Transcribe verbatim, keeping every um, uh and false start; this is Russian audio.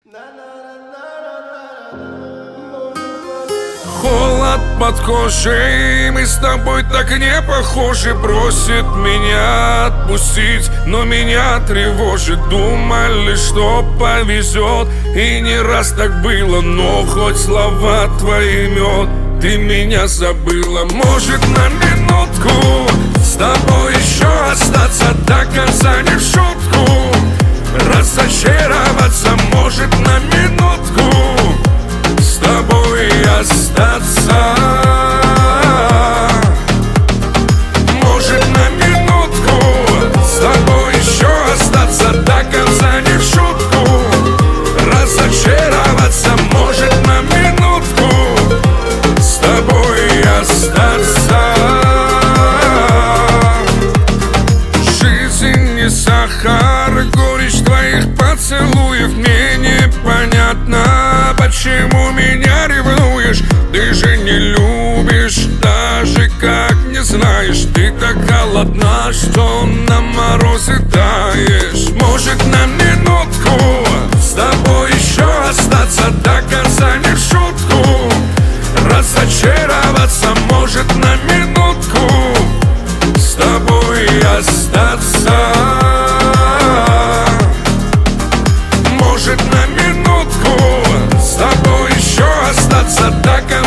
Холод под кожей, мы с тобой так не похожи. Просит меня отпустить, но меня тревожит. Думали, что повезет, и не раз так было. Но хоть слова твои мед, ты меня забыла. Может, на минутку с тобой еще остаться до конца, не в шутку разочароваться. Может, на минутку с тобой остаться. Может, на минутку с тобой еще остаться до конца, не в шутку разочароваться. Может, на минутку с тобой остаться. Жизнь не сахар, горечь твоих поцелуев. Мне непонятно, почему меня ревнуешь. Ты же не любишь, даже как не знаешь. Ты так холодна, что на морозе таешь. Может, на минутку с тобой еще остаться до конца, не в шутку разочароваться. Может, на минутку с тобой остаться. Может, на минутку с тобой еще остаться до конца.